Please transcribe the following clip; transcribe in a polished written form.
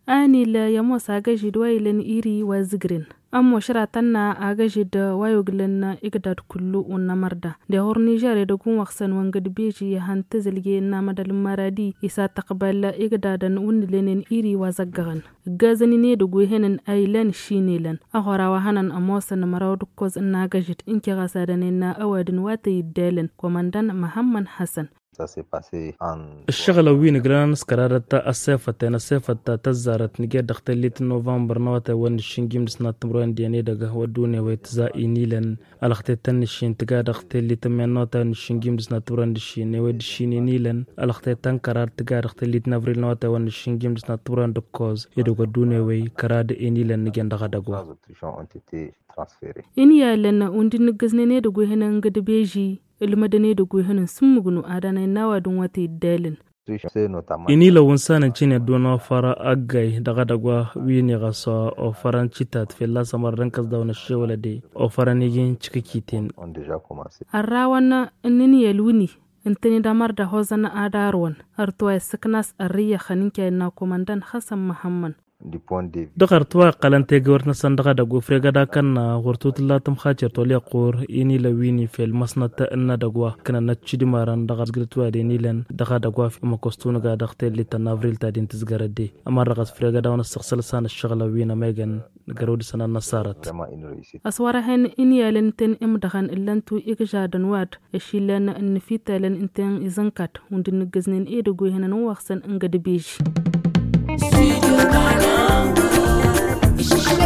ani la yamo sagaji dwailen iri wa zigrin ammo shiratanna agaji da wayoglen igdad kullu unna marda da hor Niger da gun waksan wangad beji ya hanta zalge na madal maradi isa taqbal igdadan unlenen iri wa zaggan gazani ne da guhenin ailan shinelan ahora hanan amosan marawd koz na gajit inki gasa da ne na awadin wata yidalen komandan Muhammad Hassan. الشغلة وين جرانس قررت السيفة تزارت نجي دختليت نوفمبر نوتا ون الشنجيم سنة تمرين دياني دقه ودوني ويتزائي نيلن الختيتن الشين تقا دختليت من نوتا الشنجيم سنة تمرين دشين ودشيني نيلن الختيتن قرار تقا دختليت نفريل نوتا ون الشنجيم سنة تمرين دكوز يدو ودوني وي قرار نيلن نجي دقا دقوا إني يالن وندي نجزني دقو هنا نجد بيجي ilmadane da gohanin sun mugunu adana nawa don wata idalin ini la wonsanan cine dono fara agay daga dagwa wini gaso o faran citat fella samar rankas da wani shewala de o faran yin cikakiten arrawana nini yaluni intani damar da hozana adarwan artoy saknas arriya khaninka na komandan Hassan Muhammad دقرتوا قلنتي غورنا صندقه دغو فرغدا كان غورتوت لا تم خاطر تولي قور اني لويني في المصنع ان دغوا كنا نتشدي ماران دغات غرتوا دي نيلن دغا دغوا في مكوستون غا دختي لي تنافريل تادين تزغردي اما رغس فرغدا ونستخسل سان الشغله وينا ميغن غرود سنه نصارت اسوارهن اني يلنتن ام دغان اللنتو اجادن واد اشيلن ان فيتالن انتن ازنكات وندن غزنين اي دغو هنن وخسن انغد بيج